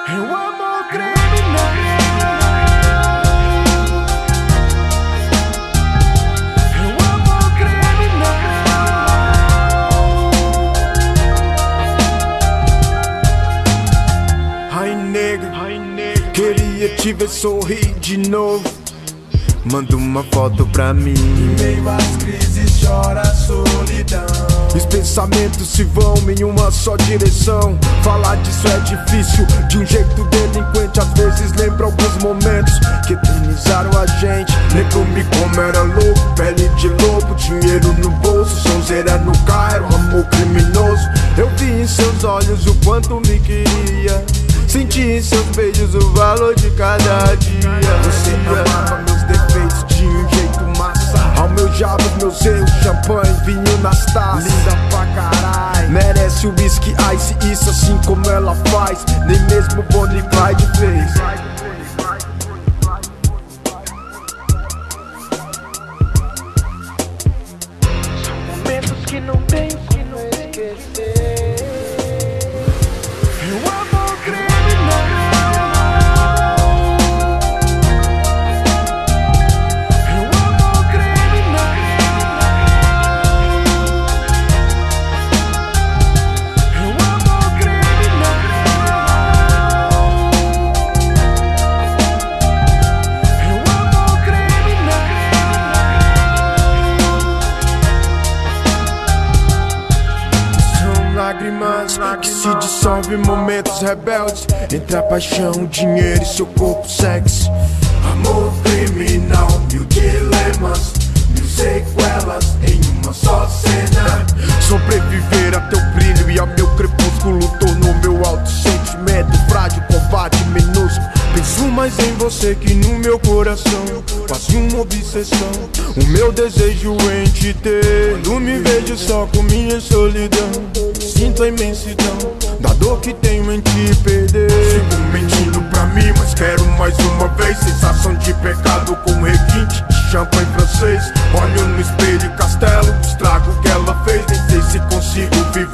É o amor criminal. É o amor criminal. Ai nega, queria te ver sorrir de novo. Manda uma foto pra mim. Em meio às crises chora a solidão. Os pensamentos se vão em uma só direção. Falar disso é difícil, de um jeito delinquente. Às vezes lembra alguns momentos que eternizaram a gente. Lembro-me como era louco, pele de lobo, dinheiro no bolso, sonzeira no carro, amor criminoso. Eu vi em seus olhos o quanto me queria, senti em seus beijos o valor de cada dia. Você amava meus defeitos de um jeito massa, almejava os meus erros, champanhe, vinho nas taças. Linda pra caralho, merece o whisky ice, isso assim como ela faz, nem mesmo Bonnie e Clyde fez. São momentos que não tem como esquecer. Eu amo criminal. Eu amo criminal. Eu amo criminal. Eu amo criminal. São lágrimas que se dissolvem em momentos rebeldes, entre a paixão, o dinheiro e seu corpo sexy. Amor criminal, mil dilemas, mil sequelas em uma só cena. Sobreviver a teu brilho e ao meu crepúsculo tornou meu autossentimento frágil, covarde, minúsculo. Penso mais em você que no meu coração, quase uma obsessão, o meu desejo em te ter. Quando me vejo só com minha solidão, sinto a imensidão da dor que tenho em te perder. Sigo mentindo pra mim, mas quero mais uma vez. Sensação de pecado com requinte de champanhe francês. Olho no espelho e castelo, estrago que ela fez. Nem sei se consigo viver